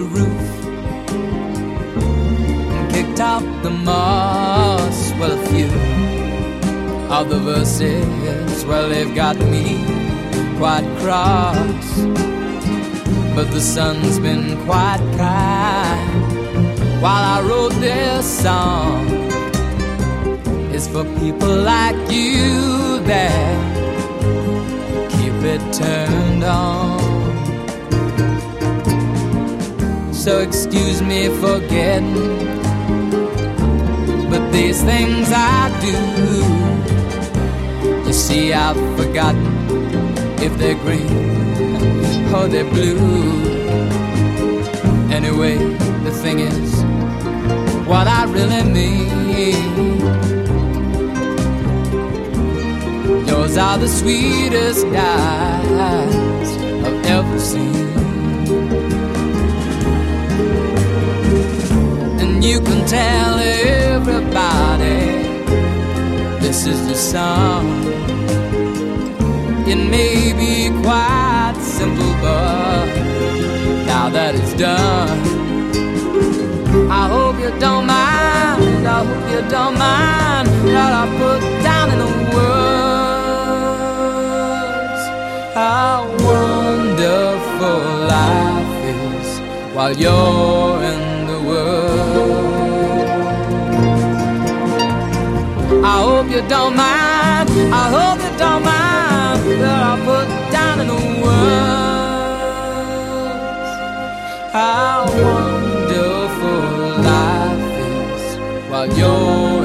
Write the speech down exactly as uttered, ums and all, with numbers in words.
roof and kicked out the moss. Well, a few of the verses, well, they've got me quite cross, but the sun's been quite kind while I wrote this song. It's for people like you that keep it turned on. So excuse me for getting, but these things I do, you see, I've forgotten if they're green or they're blue. Anyway, the thing is, what I really mean, yours are the sweetest eyes I've ever seen. And you can tell everybody this is the song. It may be quite simple, but now that it's done, I hope you don't mind, I hope you don't mind that I put down in the words how wonderful life is while you're in the world. I hope you don't mind, I hope you don't mind that I put down in the words how wonderful life is while you're